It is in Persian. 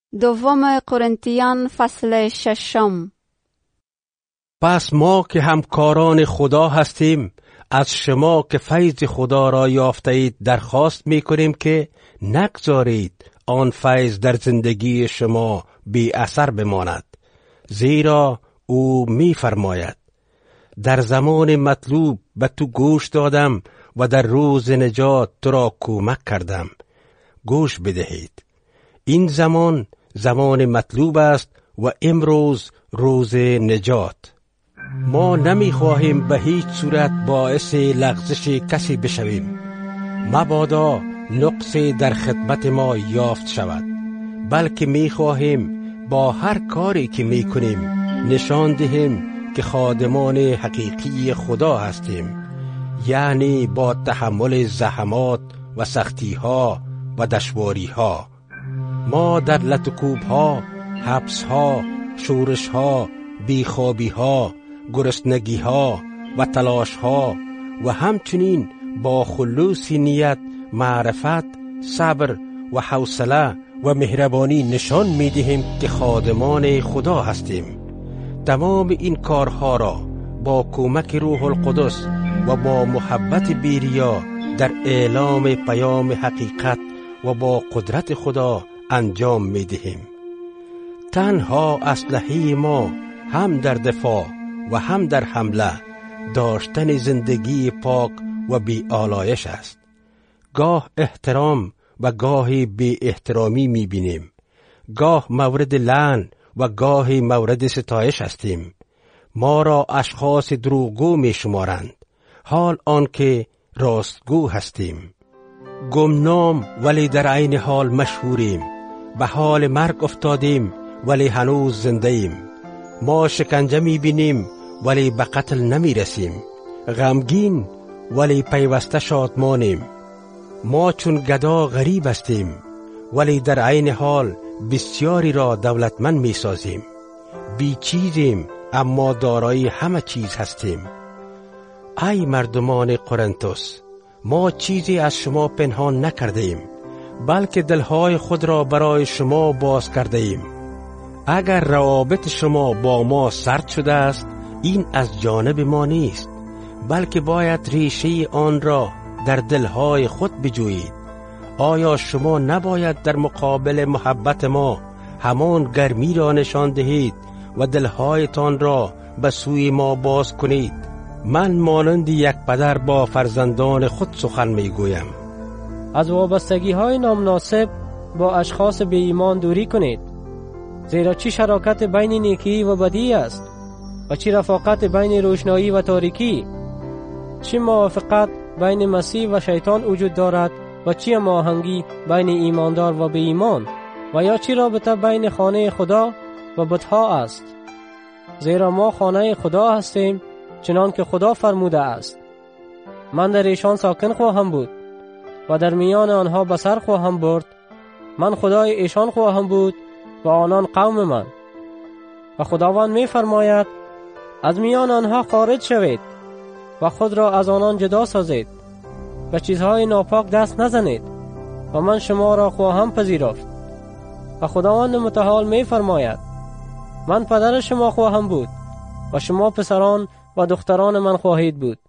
دوم قرنتیان فصل 6. پس ما که همکاران خدا هستیم از شما که فیض خدا را یافته اید درخواست می کنیم که نگذارید آن فیض در زندگی شما بی اثر بماند، زیرا او می فرماید در زمان مطلوب به تو گوش دادم و در روز نجات تو را کمک کردم. گوش بدهید، این زمان مطلوب است و امروز روز نجات. ما نمی خواهیم به هیچ صورت باعث لغزش کسی بشویم، مبادا نقصی در خدمت ما یافت شود، بلکه می خواهیم با هر کاری که می کنیم نشان دهیم که خادمان حقیقی خدا هستیم، یعنی با تحمل زحمات و سختی ها و دشواری ها. ما در لطکوب ها، حبس ها، شورش ها، بیخوابی ها، گرسنگی ها و تلاش ها و همچنین با خلوص نیت، معرفت، صبر و حوصله و مهربانی نشان می دهیم که خادمان خدا هستیم. تمام این کارها را با کمک روح القدس و با محبت بیریا در اعلام پیام حقیقت و با قدرت خدا انجام می دهیم. تنها اسلحه ما هم در دفاع و هم در حمله داشتن زندگی پاک و بی آلایش است. گاه احترام و گاهی بی احترامی می بینیم، گاه مورد لعن و گاهی مورد ستایش هستیم. ما را اشخاص دروغگو می شمارند، حال آنکه راستگو هستیم. گمنام ولی در عین حال مشهوریم، به حال مرگ افتادیم ولی هنوز زنده ایم. ما شکنجه می بینیم ولی به قتل نمی رسیم، غمگین ولی پیوسته شادمانیم. ما چون گدا غریب هستیم ولی در عین حال بسیاری را دولتمند می سازیم. بی چیزیم اما دارای همه چیز هستیم. ای مردمان قرنتس، ما چیزی از شما پنهان نکرده ایم، بلکه دلهای خود را برای شما باز کرده ایم. اگر روابط شما با ما سرد شده است، این از جانب ما نیست، بلکه باید ریشه آن را در دلهای خود بجویید. آیا شما نباید در مقابل محبت ما همان گرمی را نشان دهید و دلهایتان را به سوی ما باز کنید؟ من مانند یک پدر با فرزندان خود سخن می گویم. از وابستگی های نامناسب با اشخاص بی ایمان دوری کنید، زیرا چی شراکت بین نیکی و بدی است و چی رفاقت بین روشنایی و تاریکی، چی موافقت بین مسیح و شیطان وجود دارد و چی هماهنگی بین ایماندار و بی ایمان، و یا چی رابطه بین خانه خدا و بتها است. زیرا ما خانه خدا هستیم، چنان که خدا فرموده است: من در ایشان ساکن خواهم بود و در میان آنها بسر خواهم برد. من خدای ایشان خواهم بود و آنان قوم من. و خداوند می فرماید: از میان آنها خارج شوید و خود را از آنان جدا سازید، و چیزهای ناپاک دست نزنید و من شما را خواهم پذیرفت. و خداوند متعال می فرماید: من پدر شما خواهم بود و شما پسران و دختران من خواهید بود.